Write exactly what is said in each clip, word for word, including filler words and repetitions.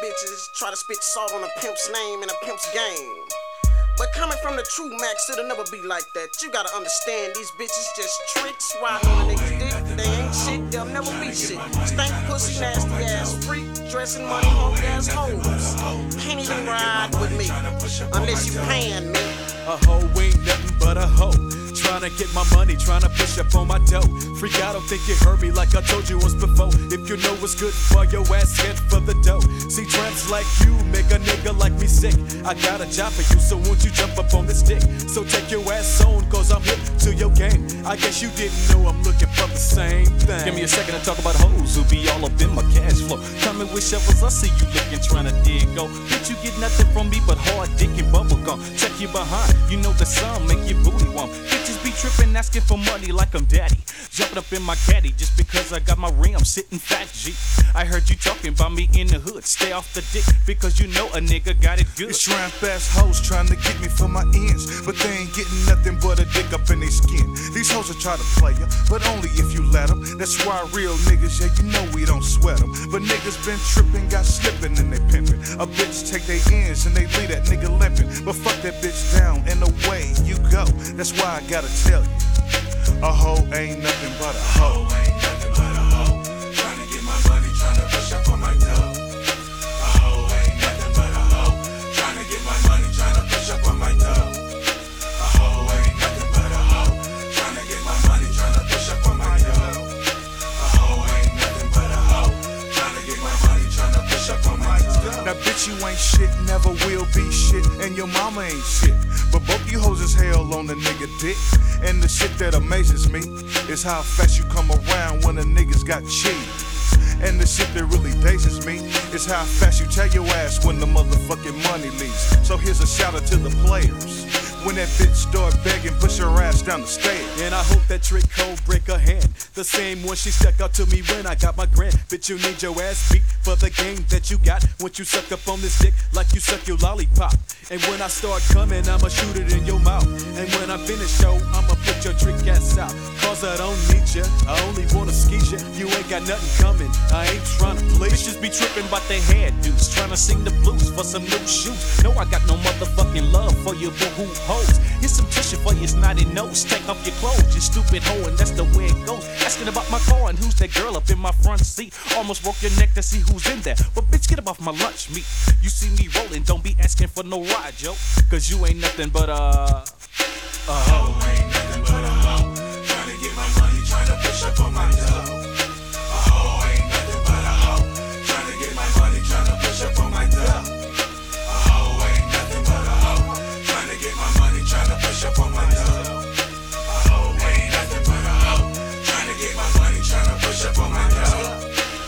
bitches try to spit salt on a pimp's name and a pimp's game. But coming from the true max, it'll never be like that. You gotta understand, these bitches just tricks riding on a nigga's dick. They ain't shit, they'll never be shit. Stank pussy, nasty ass freak, dressing money, hunk ass hoes. Can't even ride with me unless you paying me. A hoe ain't nothing but a hoe. Tryna get my money, tryna push up on my dough. Freak, I don't think you heard me like I told you once before. If you know what's good for your ass, head for the dough. See, tramps like you make a nigga like me sick. I got a job for you, so won't you jump up on this dick? So take your ass on, cause I'm hip to your game. I guess you didn't know I'm looking for the same thing. Give me a second to talk about hoes who be all up in my cash flow. Coming with shovels, I see you looking, tryna dig go. Bitch, you get nothing from me but hard dick and bubble gum. Check you behind, you know the sun make your booty warm. Bitches be tripping, asking for money like I'm daddy. Jumping up in my caddy just because I got my ring, I'm sitting fat G. I heard you talking about me in the hood. Stay off the dick because you know a nigga got it good. It's tramp ass hoes trying to get me for my ends, but they ain't getting nothing but a dick up in their skin. These hoes will try to play ya, but only if you let them. That's why real niggas, yeah, you know we don't sweat them. But niggas been tripping, got slipping and they pimping. A bitch take their ends and they leave that nigga limping. But fuck that bitch down and away you go. That's why I gotta tell you, a hoe ain't nothing but a hoe. Ain't nothing but a hoe. Tryna get my money, tryna push up on my dough. A hoe ain't nothing but a hoe. Tryna get my money, tryna push up on my dough. A hoe ain't nothing but a hoe. Tryna get my money, tryna push up on my dough. A hoe ain't nothing but a hoe. Tryna get my money, tryna push up on my dough. Now bitch, you ain't shit, never will be shit, and your mama ain't shit. But both you hoes is hell on the nigga dick. And the shit that amazes me is how fast you come around when the niggas got cheese. And the shit that really dazes me is how fast you tell your ass when the motherfucking money leaves. So here's a shout out to the players. When that bitch start begging, push her ass down the stairs. And I hope that trick hoe break her hand. The same one she stuck out to me when I got my grand. Bitch, you need your ass beat for the game that you got. Once you suck up on this dick like you suck your lollipop. And when I start coming, I'ma shoot it in your mouth. And when I finish, yo, I'ma put your trick ass out. Cause I don't need ya, I only wanna squeeze ya. You ain't got nothing coming, I ain't tryna please. Bitches be tripping about their hairdos, tryna sing the blues for some new shoes. No, I got no motherfucking love for you boo-hoo hoes. Here's some tissue for your snotty nose. Take off your clothes, you stupid hoe, and that's the way it goes. Asking about my car and who's that girl up in my front seat. Almost broke your neck to see who's in there. But bitch, get up off my lunch meat. You see me rolling, don't be asking for no ride, yo. Cause you ain't nothing but a... Uh, A hoe ain't nothing but a hoe. Tryna get my money, tryna push up on my dough. A hoe ain't nothing but a hoe. Tryna get my money, tryna push up on my dough. A hoe ain't nothing but a hoe. Tryna get my money, tryna push up on my dough. A hoe ain't nothing but a hoe. Tryna get my money, tryna push up on my dough.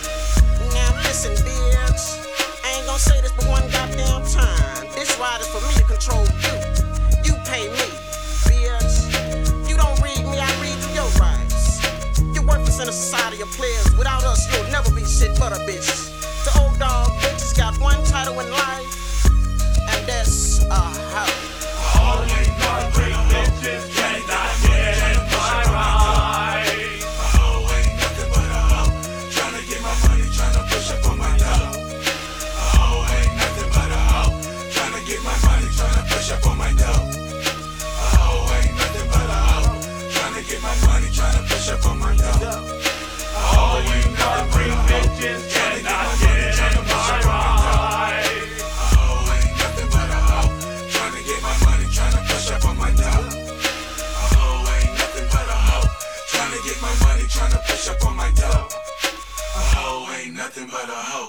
Now listen, bitch, I ain't gon' say this but one goddamn time. This ride is for me to control you. You pay me, bitch. You don't read me, I read you your rights. You're worthless in a society of players. Without us, you'll never be shit but a bitch. The old dog bitches got one title in life, and that's a hoe. All these concrete bitches cannot get my right. A hoe ain't nothing but a hoe. Tryna get my money, tryna push up on my dough. A hoe ain't nothing but a hoe. Tryna get my money, tryna push up on my dough. A hoe ain't nothing but a hoe. Tryna get my money, tryna push up on my dough. All you concrete bitches cannot get my right. A hoe ain't nothing but a hoe. Tryna get my money, tryna push up on my dough. A hoe ain't nothing but a hoe. Tryna get my money, tryna push up on my dough. A hoe ain't nothing but a hoe.